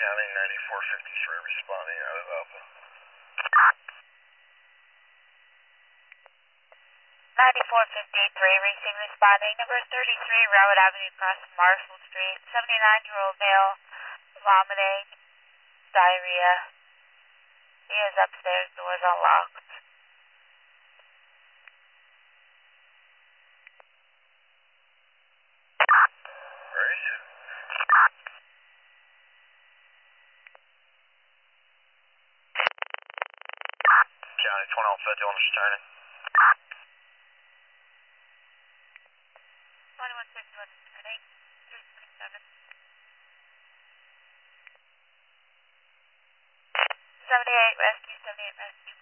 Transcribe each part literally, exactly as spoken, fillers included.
County ninety-four fifty-three responding out of Alpha. ninety-four fifty-three, receiving responding. Number thirty-three, Railroad Avenue, across Marshall Street. seventy-nine-year-old male, vomiting, diarrhea. He is upstairs, doors unlocked. Where is he? County twenty-one fifty-one returning. twenty-one fifty-one returning. three twenty-seven. seventy-eight rescue, seventy-eight rescue.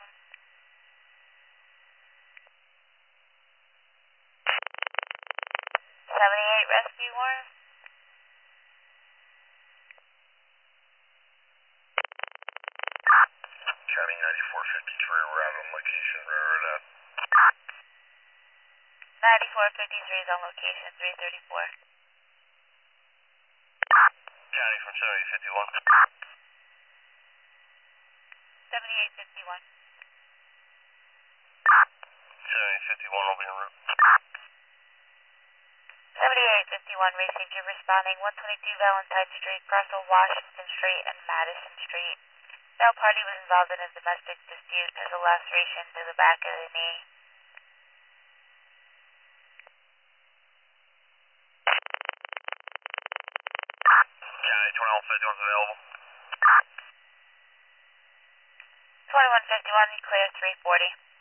seventy-eight rescue one. County ninety-four fifty-three, we're out on location, Railroad Ave. ninety-four fifty-three is on location, three thirty-four. County from seventy fifty-one. seventy-eight fifty-one. seventy fifty-one will be en route. seventy-eight fifty-one, received you responding. one twenty-two Valentine Street, across Washington Street and Madison Street. Male party was involved in a domestic dispute, has a laceration to the back of the knee. County twenty-one fifty-one is available. twenty-one fifty-one, clear three forty.